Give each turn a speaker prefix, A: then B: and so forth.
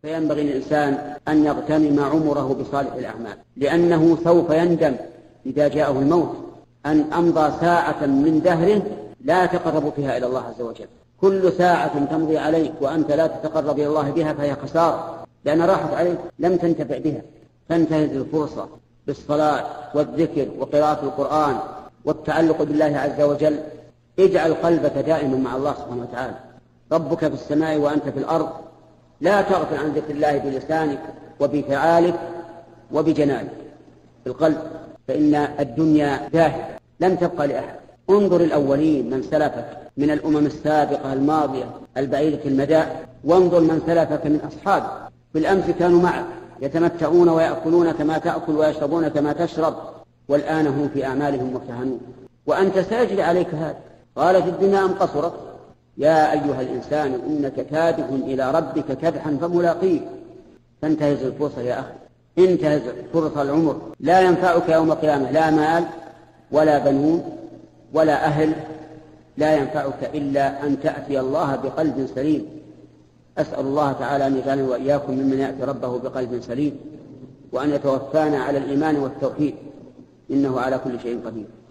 A: فينبغي للإنسان أن يغتنم عمره بصالح الأعمال، لأنه سوف يندم إذا جاءه الموت أن أمضى ساعة من دهره لا يتقرب فيها إلى الله عز وجل. كل ساعة تمضي عليك وأنت لا تتقرب إلى الله بها فهي خسارة، لأن راحت عليك لم تنتفع بها. فانتهز الفرصة بالصلاة والذكر وقراءة القرآن والتعلق بالله عز وجل. اجعل قلبك دائما مع الله سبحانه وتعالى. ربك في السماء وأنت في الأرض، لا تغفل عن ذكر الله بلسانك وبفعالك وبجنانك بالقلب، فإن الدنيا ذاهبة لم تبقى لأحد. انظر الأولين من سلفك من الأمم السابقة الماضية البعيدة المدى، وانظر من سلفك من أصحابك. بالأمس كانوا معك يتمتعون ويأكلون كما تأكل ويشربون كما تشرب، والآن هم في أعمالهم مرتهنون وأنت ساجد عليك هذا. قالت الدنيا أم قصرت؟ يا أيها الإنسان إنك كادح إلى ربك كدحا فملاقيه. فانتهز الفرصة يا أخي، انتهز فرصة العمر، لا ينفعك يوم القيامة لا مال ولا بنون ولا أهل، لا ينفعك إلا أن تأتي الله بقلب سليم. أسأل الله تعالى أن يجعلنا وإياكم ممن يأتي ربه بقلب سليم، وأن يتوفانا على الإيمان والتوحيد، إنه على كل شيء قدير.